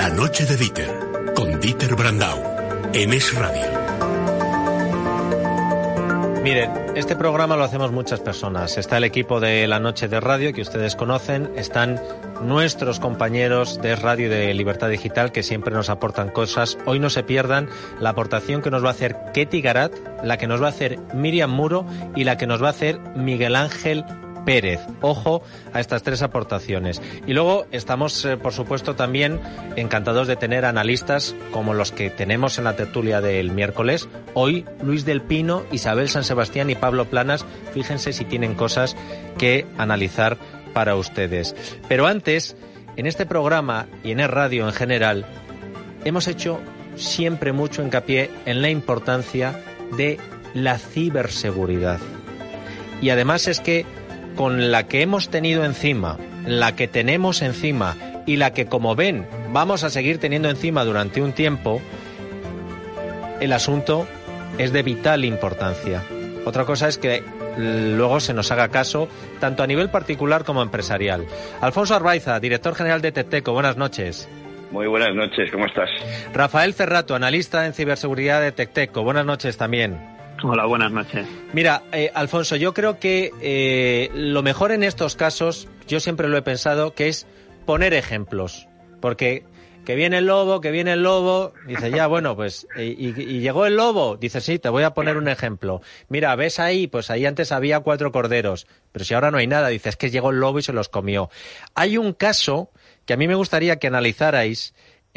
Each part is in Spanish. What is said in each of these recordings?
La noche de Dieter, con Dieter Brandau, en Es Radio. Miren, este programa lo hacemos muchas personas. Está el equipo de La Noche de Radio, que ustedes conocen. Están nuestros compañeros de Radio y de Libertad Digital, que siempre nos aportan cosas. Hoy no se pierdan la aportación que nos va a hacer Ketty Garat, la que nos va a hacer Miriam Muro y la que nos va a hacer Miguel Ángel Pérez. Ojo a estas tres aportaciones. Y luego estamos, por supuesto, también encantados de tener analistas como los que tenemos en la tertulia del miércoles. Hoy, Luis del Pino, Isabel San Sebastián y Pablo Planas. Fíjense si tienen cosas que analizar para ustedes. Pero antes, en este programa y en el radio en general, hemos hecho siempre mucho hincapié en la importancia de la ciberseguridad. Y además es que con la que hemos tenido encima, la que tenemos encima y la que, como ven, vamos a seguir teniendo encima durante un tiempo, el asunto es de vital importancia. Otra cosa es que luego se nos haga caso, tanto a nivel particular como empresarial. Alfonso Arbaiza, director general de Tecteco, buenas noches. Muy buenas noches, ¿cómo estás? Rafael Cerrato, analista en ciberseguridad de Tecteco, buenas noches también. Hola, buenas noches. Mira, Alfonso, yo creo que lo mejor en estos casos, yo siempre lo he pensado, que es poner ejemplos. Porque que viene el lobo, dice ya, bueno, pues, y llegó el lobo, dice sí, te voy a poner un ejemplo. Mira, ¿ves ahí? Pues ahí antes había 4 corderos, pero si ahora no hay nada, dice, es que llegó el lobo y se los comió. Hay un caso que a mí me gustaría que analizarais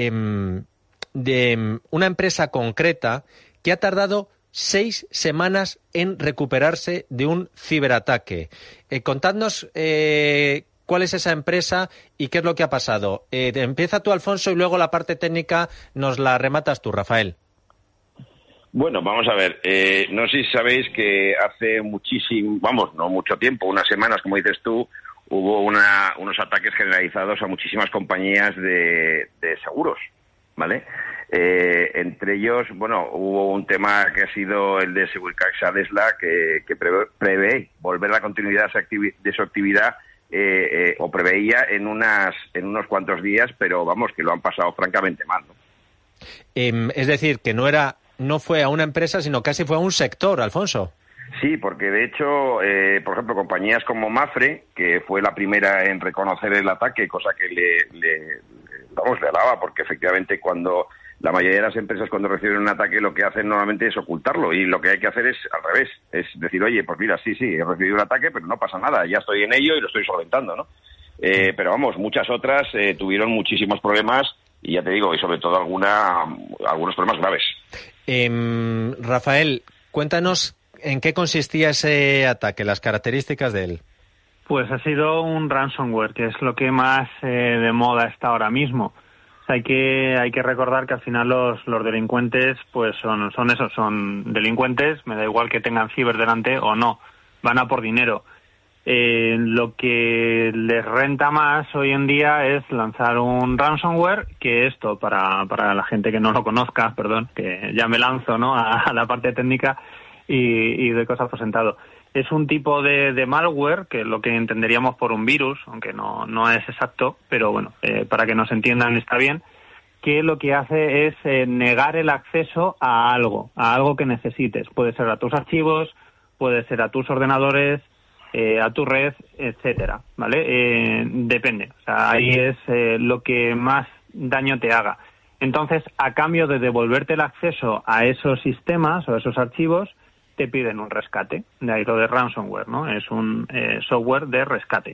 de una empresa concreta que ha tardado 6 semanas en recuperarse de un ciberataque. Contadnos cuál es esa empresa y qué es lo que ha pasado. Empieza tú, Alfonso, y luego la parte técnica nos la rematas tú, Rafael. Bueno, vamos a ver. No sé si sabéis que hace no mucho tiempo, unas semanas, como dices tú, hubo unos ataques generalizados a muchísimas compañías de seguros, ¿vale? Entre ellos, hubo un tema que ha sido el de Securicax Adesla, que prevé volver a la continuidad de su actividad, o preveía en unos cuantos días, pero vamos, que lo han pasado francamente mal, ¿no? Es decir, que no fue a una empresa, sino casi fue a un sector, Alfonso. Sí, porque de hecho, por ejemplo, compañías como Mapfre, que fue la primera en reconocer el ataque, cosa que le alaba, porque efectivamente la mayoría de las empresas cuando reciben un ataque lo que hacen normalmente es ocultarlo, y lo que hay que hacer es al revés, es decir, oye, pues mira, sí, he recibido un ataque, pero no pasa nada, ya estoy en ello y lo estoy solventando, ¿no? Pero vamos, muchas otras tuvieron muchísimos problemas y ya te digo, y sobre todo algunos problemas graves. Rafael, cuéntanos en qué consistía ese ataque, las características de él. Pues ha sido un ransomware, que es lo que más de moda está ahora mismo. Hay que recordar que al final los delincuentes pues son delincuentes, me da igual que tengan ciber delante o no, van a por dinero. Lo que les renta más hoy en día es lanzar un ransomware, que esto, para la gente que no lo conozca, perdón, que ya me lanzo, ¿no?, a la parte técnica y de cosas por sentado. Es un tipo de malware, que es lo que entenderíamos por un virus, aunque no es exacto, pero bueno, para que nos entiendan está bien, que lo que hace es negar el acceso a algo que necesites. Puede ser a tus archivos, puede ser a tus ordenadores, a tu red, etcétera, ¿vale? Depende, o sea, ahí es lo que más daño te haga. Entonces, a cambio de devolverte el acceso a esos sistemas o a esos archivos, te piden un rescate, de ahí lo de ransomware, ¿no? Es un software de rescate.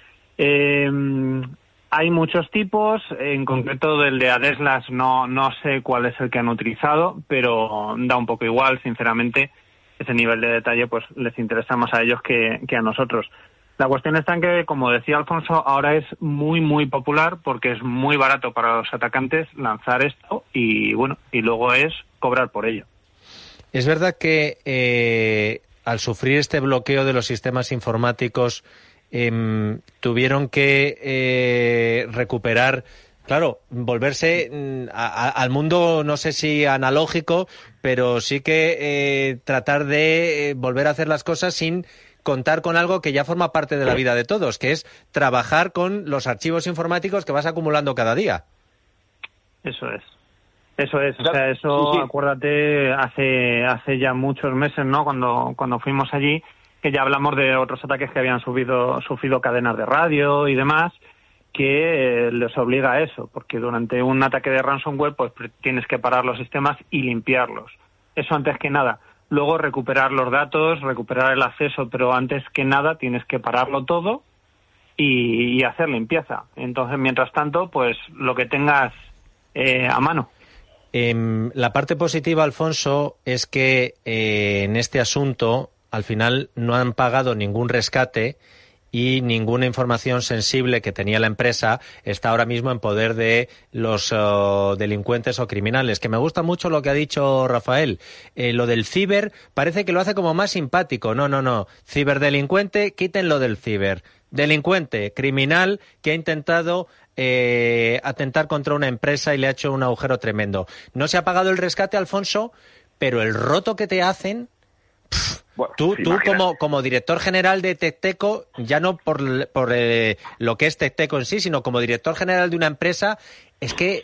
Hay muchos tipos, en concreto del de Adeslas no sé cuál es el que han utilizado, pero da un poco igual, sinceramente, ese nivel de detalle pues les interesa más a ellos que a nosotros. La cuestión está en que, como decía Alfonso, ahora es muy, muy popular porque es muy barato para los atacantes lanzar esto y luego es cobrar por ello. Es verdad que al sufrir este bloqueo de los sistemas informáticos tuvieron que recuperar, claro, volverse al mundo, no sé si analógico, pero sí que tratar de volver a hacer las cosas sin contar con algo que ya forma parte de la vida de todos, que es trabajar con los archivos informáticos que vas acumulando cada día. Eso es. O sea, eso, sí. Acuérdate, hace ya muchos meses, ¿no? Cuando fuimos allí, que ya hablamos de otros ataques que habían sufrido cadenas de radio y demás, que les obliga a eso, porque durante un ataque de ransomware pues tienes que parar los sistemas y limpiarlos. Eso antes que nada. Luego recuperar los datos, recuperar el acceso, pero antes que nada tienes que pararlo todo y hacer limpieza. Entonces, mientras tanto, pues lo que tengas a mano. La parte positiva, Alfonso, es que en este asunto al final no han pagado ningún rescate y ninguna información sensible que tenía la empresa está ahora mismo en poder de los delincuentes o criminales. Que me gusta mucho lo que ha dicho Rafael. Lo del ciber parece que lo hace como más simpático. No. Ciberdelincuente, quítenlo del ciber. Delincuente, criminal que ha intentado atentar contra una empresa y le ha hecho un agujero tremendo. No se ha pagado el rescate, Alfonso, pero el roto que te hacen... Bueno, tú como director general de Tecteco, ya no por lo que es Tecteco en sí, sino como director general de una empresa, es que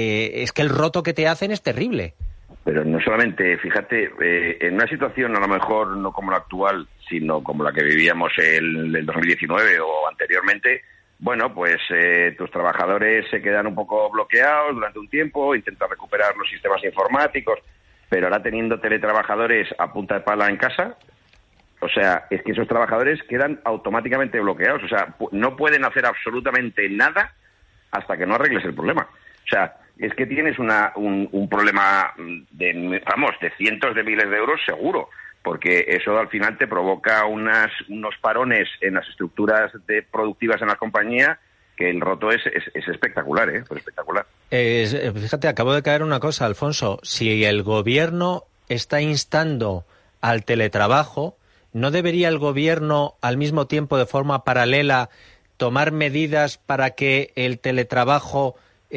el roto que te hacen es terrible. Pero no solamente, fíjate, en una situación a lo mejor no como la actual, sino como la que vivíamos el 2019 o anteriormente, bueno, pues tus trabajadores se quedan un poco bloqueados durante un tiempo, intentan recuperar los sistemas informáticos, pero ahora teniendo teletrabajadores a punta de pala en casa, o sea, es que esos trabajadores quedan automáticamente bloqueados, o sea, no pueden hacer absolutamente nada hasta que no arregles el problema. O sea, es que tienes un problema de cientos de miles de euros seguro, porque eso al final te provoca unos parones en las estructuras productivas en la compañía, que el roto es espectacular, pues espectacular. Fíjate, acabo de caer una cosa, Alfonso. Si el gobierno está instando al teletrabajo, ¿no debería el gobierno al mismo tiempo, de forma paralela, tomar medidas para que el teletrabajo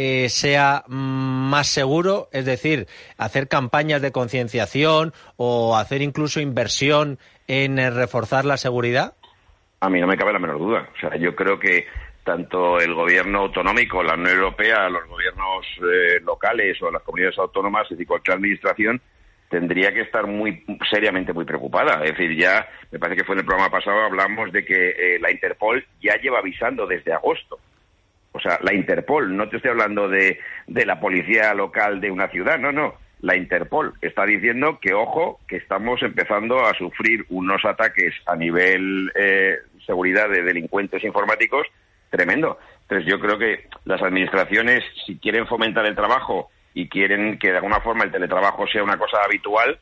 sea más seguro? Es decir, hacer campañas de concienciación o hacer incluso inversión en reforzar la seguridad. A mí no me cabe la menor duda. O sea, yo creo que tanto el gobierno autonómico, la Unión Europea, los gobiernos locales o las comunidades autónomas, es decir, cualquier administración, tendría que estar muy seriamente muy preocupada. Es decir, ya me parece que fue en el programa pasado, hablamos de que la Interpol ya lleva avisando desde agosto. O sea, la Interpol, no te estoy hablando de la policía local de una ciudad, no. La Interpol está diciendo que, ojo, que estamos empezando a sufrir unos ataques a nivel seguridad de delincuentes informáticos tremendo. Entonces yo creo que las administraciones, si quieren fomentar el trabajo y quieren que de alguna forma el teletrabajo sea una cosa habitual,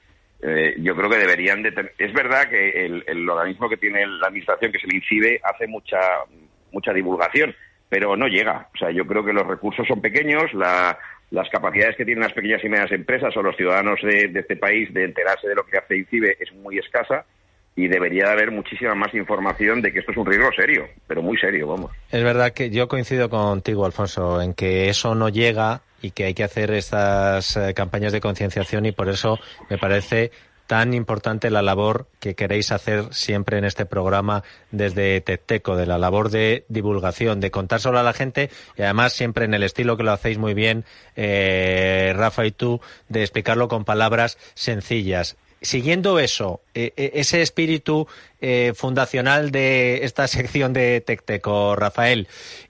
yo creo que deberían de es verdad que el organismo que tiene la administración, que es el INCIBE, hace mucha divulgación, pero no llega. O sea, yo creo que los recursos son pequeños, las capacidades que tienen las pequeñas y medianas empresas o los ciudadanos de este país de enterarse de lo que hace INCIBE es muy escasa, y debería de haber muchísima más información de que esto es un riesgo serio, pero muy serio, vamos. Es verdad que yo coincido contigo, Alfonso, en que eso no llega y que hay que hacer estas campañas de concienciación, y por eso me parece tan importante la labor que queréis hacer siempre en este programa desde Tecteco, de la labor de divulgación, de contárselo a la gente, y además siempre en el estilo que lo hacéis muy bien, Rafa y tú, de explicarlo con palabras sencillas. Siguiendo eso, ese espíritu fundacional de esta sección de Tecteco, Rafael,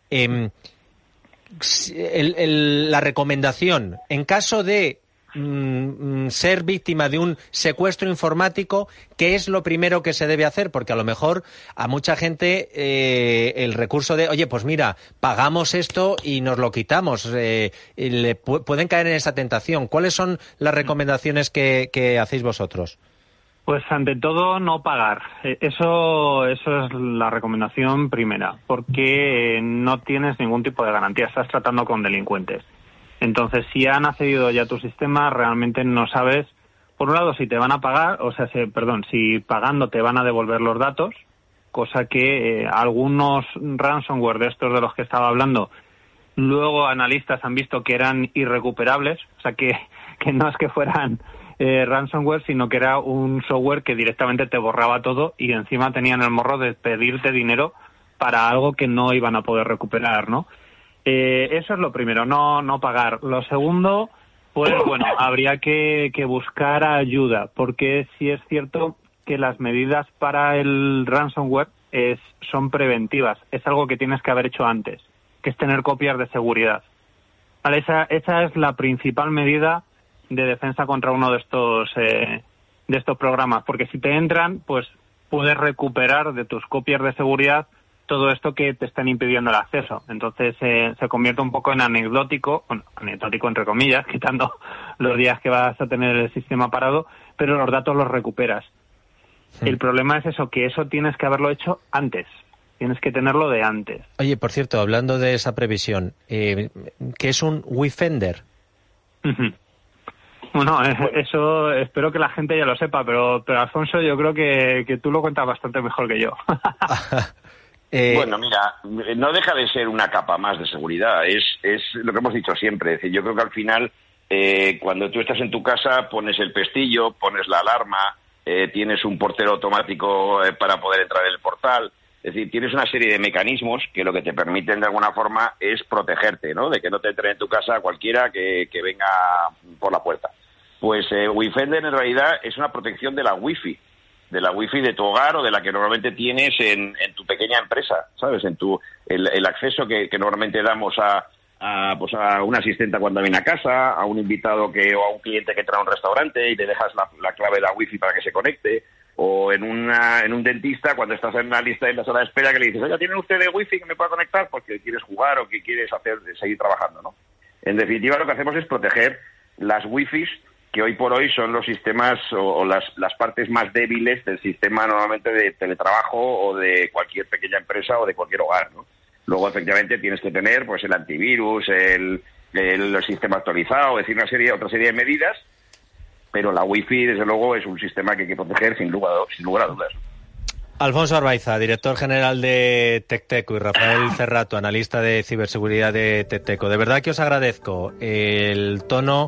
la recomendación, en caso de ser víctima de un secuestro informático, ¿qué es lo primero que se debe hacer? Porque a lo mejor a mucha gente el recurso de, oye, pues mira, pagamos esto y nos lo quitamos, pueden caer en esa tentación. ¿Cuáles son las recomendaciones que hacéis vosotros? Pues ante todo no pagar. Eso es la recomendación primera, porque no tienes ningún tipo de garantía, estás tratando con delincuentes. Entonces, si han accedido ya a tu sistema, realmente no sabes, por un lado, si te van a pagar, si pagando te van a devolver los datos, cosa que algunos ransomware de estos de los que estaba hablando, luego analistas han visto que eran irrecuperables, o sea que no es que fueran ransomware, sino que era un software que directamente te borraba todo y encima tenían el morro de pedirte dinero para algo que no iban a poder recuperar, ¿no? Eso es lo primero, no pagar. Lo segundo, pues bueno, habría que buscar ayuda, porque sí es cierto que las medidas para el ransomware son preventivas. Es algo que tienes que haber hecho antes, que es tener copias de seguridad. Vale, esa es la principal medida de defensa contra uno de estos programas, porque si te entran, pues puedes recuperar de tus copias de seguridad todo esto que te están impidiendo el acceso. Entonces se convierte un poco en anecdótico entre comillas, quitando los días que vas a tener el sistema parado, pero los datos los recuperas. Sí. El problema es eso, que eso tienes que haberlo hecho antes. Tienes que tenerlo de antes. Oye, por cierto, hablando de esa previsión, ¿qué es un Wifender? Bueno, eso espero que la gente ya lo sepa, pero Alfonso, yo creo que tú lo cuentas bastante mejor que yo. Bueno, mira, no deja de ser una capa más de seguridad. Es lo que hemos dicho siempre. Es decir, yo creo que al final, cuando tú estás en tu casa, pones el pestillo, pones la alarma, tienes un portero automático para poder entrar en el portal. Es decir, tienes una serie de mecanismos que lo que te permiten de alguna forma es protegerte, ¿no? De que no te entre en tu casa cualquiera que venga por la puerta. Pues Wifender en realidad es una protección de la Wi-Fi de tu hogar o de la que normalmente tienes en tu pequeña empresa, ¿sabes? El acceso que normalmente damos a una asistenta cuando viene a casa, a un invitado o a un cliente que entra a un restaurante y le dejas la clave de la Wi-Fi para que se conecte. O en un dentista, cuando estás en una lista en la sala de espera, que le dices, oye, ¿tienen ustedes Wi-Fi que me pueda conectar? Porque quieres jugar o que quieres seguir trabajando, ¿no? En definitiva, lo que hacemos es proteger las Wi-Fis que hoy por hoy son los sistemas o las partes más débiles del sistema normalmente de teletrabajo o de cualquier pequeña empresa o de cualquier hogar, ¿no? Luego, efectivamente, tienes que tener pues el antivirus, el sistema actualizado, es decir, otra serie de medidas. Pero la Wi-Fi, desde luego, es un sistema que hay que proteger sin lugar a dudas. Alfonso Arbaiza, director general de Tecteco, y Rafael Cerrato, analista de ciberseguridad de Tecteco. De verdad que os agradezco el tono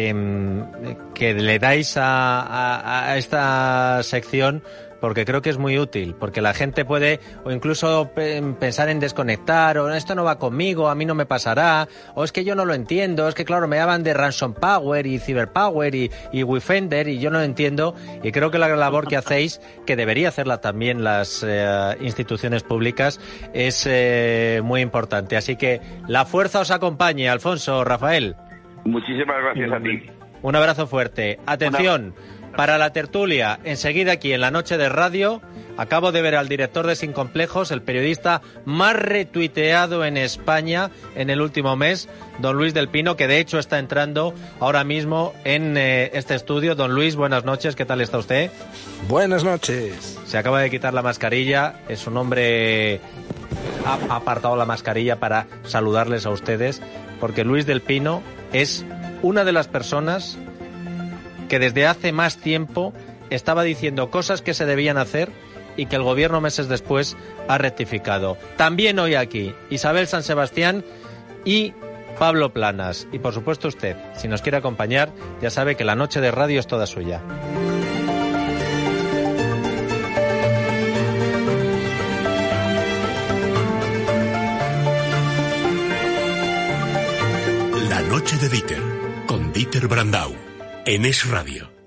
que le dais a esta sección, porque creo que es muy útil, porque la gente puede o incluso pensar en desconectar, o esto no va conmigo, a mí no me pasará, o es que yo no lo entiendo, es que claro, me hablan de Ransom Power y Cyberpower y Wifender y yo no lo entiendo, y creo que la labor que hacéis, que debería hacerla también las instituciones públicas, es muy importante. Así que la fuerza os acompañe, Alfonso, Rafael. Muchísimas gracias a ti. Un abrazo fuerte. Atención. Para la tertulia, enseguida aquí en La Noche de Radio, acabo de ver al director de Sin Complejos, el periodista más retuiteado en España en el último mes, don Luis del Pino, que de hecho está entrando ahora mismo en este estudio. Don Luis, buenas noches, ¿qué tal está usted? Buenas noches. Se acaba de quitar la mascarilla, es un hombre... ha apartado la mascarilla para saludarles a ustedes, porque Luis del Pino es una de las personas que desde hace más tiempo estaba diciendo cosas que se debían hacer y que el gobierno meses después ha rectificado. También hoy aquí Isabel San Sebastián y Pablo Planas. Y por supuesto usted, si nos quiere acompañar, ya sabe que La Noche de Radio es toda suya. La Noche de Dieter, con Dieter Brandau. En Es Radio.